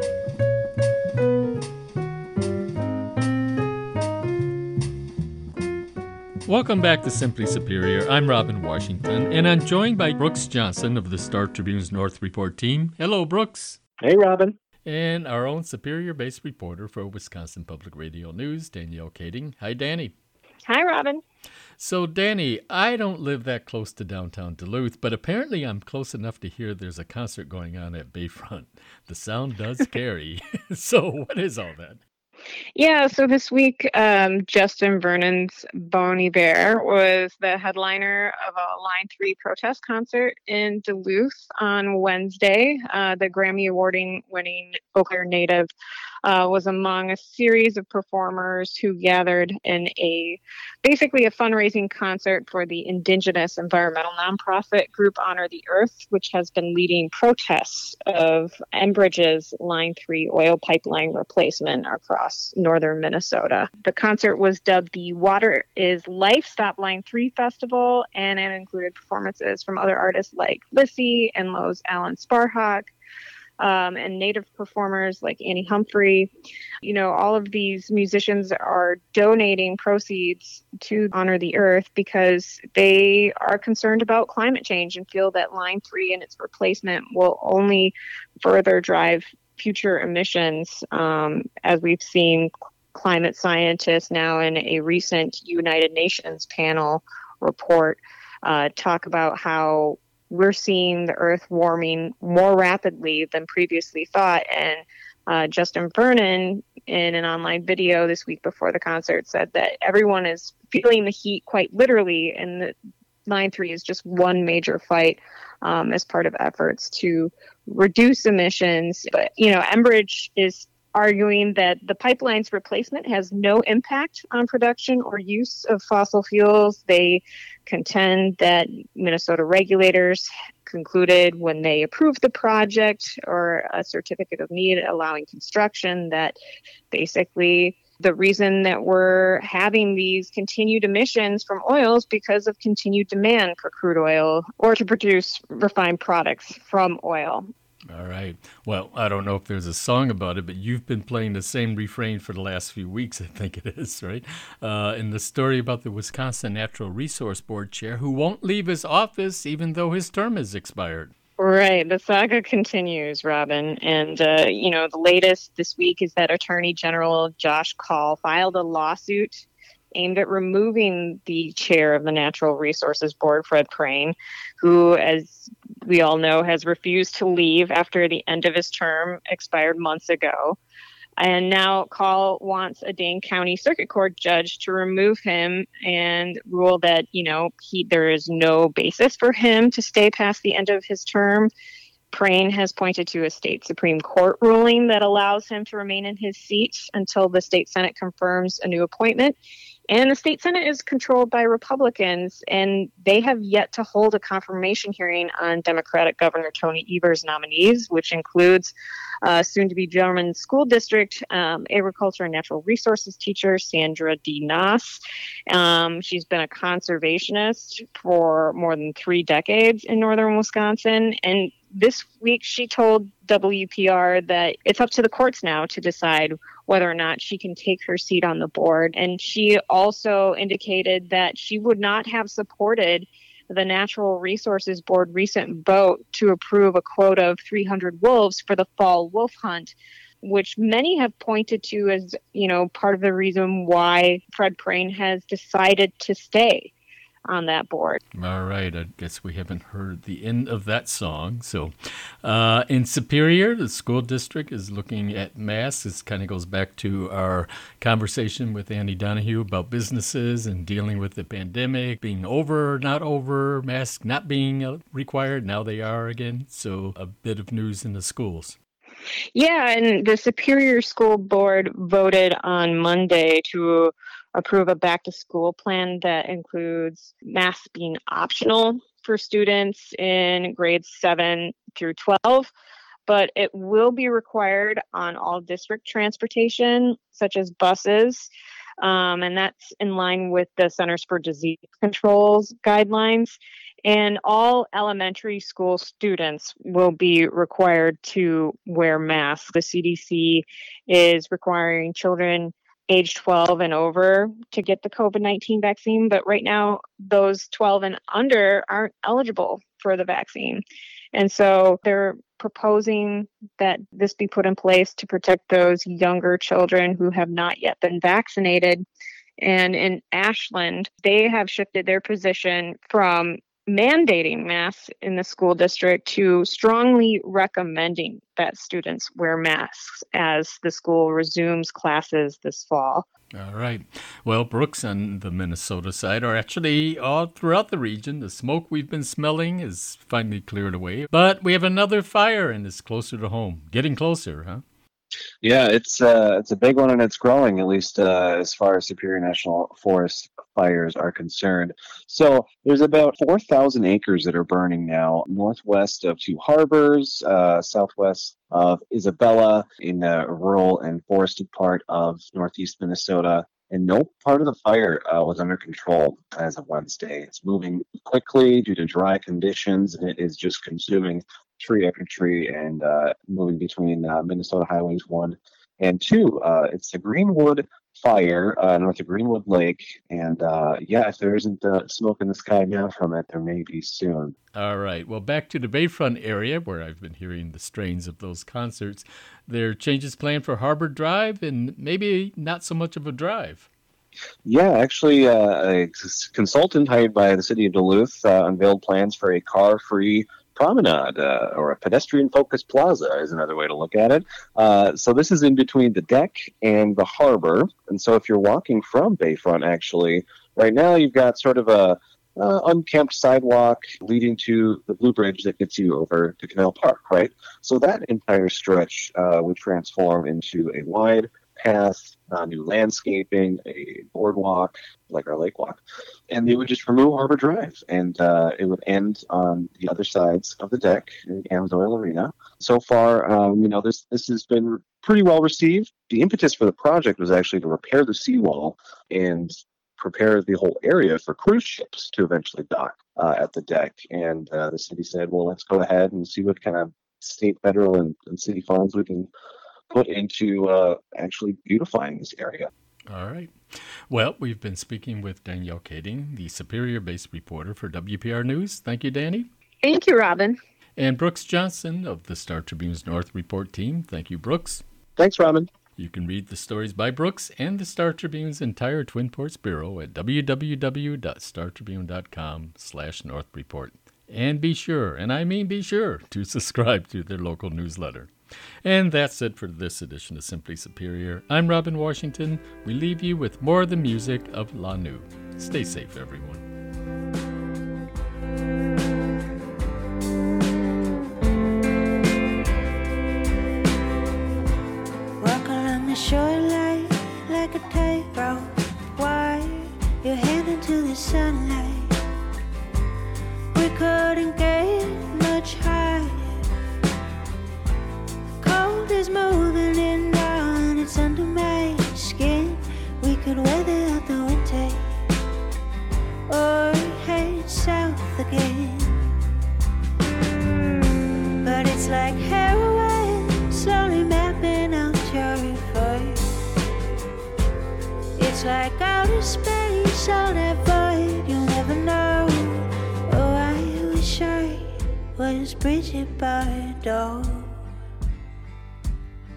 Welcome back to Simply Superior. I'm Robin Washington, and I'm joined by Brooks Johnson of the Star Tribune's North Report team. Hello, Brooks. Hey, Robin. And our own Superior-based reporter for Wisconsin Public Radio News, Danielle Kading. Hi, Danny. Hi, Robin. So, Danny, I don't live that close to downtown Duluth, but apparently I'm close enough to hear there's a concert going on at Bayfront. The sound does carry. So, what is all that? Yeah, so this week, Justin Vernon's Bon Iver was the headliner of a Line 3 protest concert in Duluth on Wednesday. The Grammy Award-winning Eau Claire native was among a series of performers who gathered in basically a fundraising concert for the indigenous environmental nonprofit group Honor the Earth, which has been leading protests of Enbridge's Line 3 oil pipeline replacement across northern Minnesota. The concert was dubbed the Water is Life Stop Line 3 Festival, and it included performances from other artists like Lissy and Lowe's Alan Sparhawk, and native performers like Annie Humphrey. You know, all of these musicians are donating proceeds to Honor the Earth because they are concerned about climate change and feel that Line 3 and its replacement will only further drive future emissions, as we've seen climate scientists now in a recent United Nations panel report talk about how we're seeing the Earth warming more rapidly than previously thought. And Justin Vernon, in an online video this week before the concert, said that everyone is feeling the heat quite literally, and that Line 3 is just one major fight as part of efforts to reduce emissions. But, you know, Enbridge is arguing that the pipeline's replacement has no impact on production or use of fossil fuels. They contend that Minnesota regulators concluded when they approved the project or a certificate of need allowing construction that basically the reason that we're having these continued emissions from oil is because of continued demand for crude oil or to produce refined products from oil. All right. Well, I don't know if there's a song about it, but you've been playing the same refrain for the last few weeks, I think it is, right? In the story about the Wisconsin Natural Resource Board chair who won't leave his office even though his term has expired. Right. The saga continues, Robin. And, the latest this week is that Attorney General Josh Kaul filed a lawsuit aimed at removing the chair of the Natural Resources Board, Fred Prehn, who, as we all know, has refused to leave after the end of his term expired months ago. And now Kaul wants a Dane County Circuit Court judge to remove him and rule that, there is no basis for him to stay past the end of his term. Prehn has pointed to a state Supreme Court ruling that allows him to remain in his seat until the state Senate confirms a new appointment. And the state Senate is controlled by Republicans, and they have yet to hold a confirmation hearing on Democratic Governor Tony Evers' nominees, which includes soon-to-be German School District Agriculture and Natural Resources teacher Sandra D. Noss. She's been a conservationist for more than 3 decades in northern Wisconsin, and this week she told WPR that it's up to the courts now to decide whether or not she can take her seat on the board. And she also indicated that she would not have supported the Natural Resources Board recent vote to approve a quota of 300 wolves for the fall wolf hunt, which many have pointed to as, part of the reason why Fred Prehn has decided to stay on that board. All right. I guess we haven't heard the end of that song. So in Superior, the school district is looking at masks. This kind of goes back to our conversation with Andy Donahue about businesses and dealing with the pandemic, being over, not over, masks not being required. Now they are again. So a bit of news in the schools. Yeah, and the Superior School Board voted on Monday to approve a back-to-school plan that includes masks being optional for students in grades 7 through 12, but it will be required on all district transportation, such as buses. And that's in line with the Centers for Disease Control's guidelines. And all elementary school students will be required to wear masks. The CDC is requiring children age 12 and over to get the COVID-19 vaccine, but right now those 12 and under aren't eligible for the vaccine. And so they're proposing that this be put in place to protect those younger children who have not yet been vaccinated. And in Ashland, they have shifted their position from mandating masks in the school district to strongly recommending that students wear masks as the school resumes classes this fall. All right. Well, Brooks, on the Minnesota side, or actually all throughout the region, the smoke we've been smelling is finally cleared away. But we have another fire, and it's closer to home. Getting closer, huh? Yeah, it's a big one, and it's growing, at least as far as Superior National Forest fires are concerned. So there's about 4,000 acres that are burning now, northwest of Two Harbors, southwest of Isabella, in the rural and forested part of northeast Minnesota. And no part of the fire was under control as of Wednesday. It's moving quickly due to dry conditions, and it is just consuming tree after tree and moving between Minnesota Highways 1 and 2. It's the Greenwood fire north of Greenwood Lake. And if there isn't smoke in the sky now from it, there may be soon. All right. Well, back to the Bayfront area where I've been hearing the strains of those concerts. There are changes planned for Harbor Drive and maybe not so much of a drive. Yeah, actually, a consultant hired by the city of Duluth unveiled plans for a car-free promenade, or a pedestrian-focused plaza is another way to look at it. So this is in between the deck and the harbor. And so if you're walking from Bayfront, actually, right now you've got sort of a unkempt sidewalk leading to the Blue Bridge that gets you over to Canal Park, right? So that entire stretch would transform into a wide path, new landscaping, a boardwalk, like our lake walk, and they would just remove Harbor Drive, and it would end on the other sides of the deck in Amsoil Arena. So far, this has been pretty well received. The impetus for the project was actually to repair the seawall and prepare the whole area for cruise ships to eventually dock at the deck. And the city said, well, let's go ahead and see what kind of state, federal, and city funds we can put into actually beautifying this area. All right. Well, we've been speaking with Danielle Kading, the Superior-based reporter for WPR News. Thank you, Danny. Thank you, Robin. And Brooks Johnson of the Star Tribune's North Report team. Thank you, Brooks. Thanks, Robin. You can read the stories by Brooks and the Star Tribune's entire Twin Ports Bureau at www.startribune.com/North Report. And be sure, and I mean be sure, to subscribe to their local newsletter. And that's it for this edition of Simply Superior. I'm Robin Washington. We leave you with more of the music of La Nu. Stay safe, everyone. Walk along the shoreline like a tightrope wire, your hand into the sunlight. We couldn't get much higher. Is moving in down, it's under my skin. We could weather out the winter or head south again. But it's like heroin, slowly mapping out your void. It's like outer space, all that void, you'll never know. Oh, I wish I was Bridget Bardot.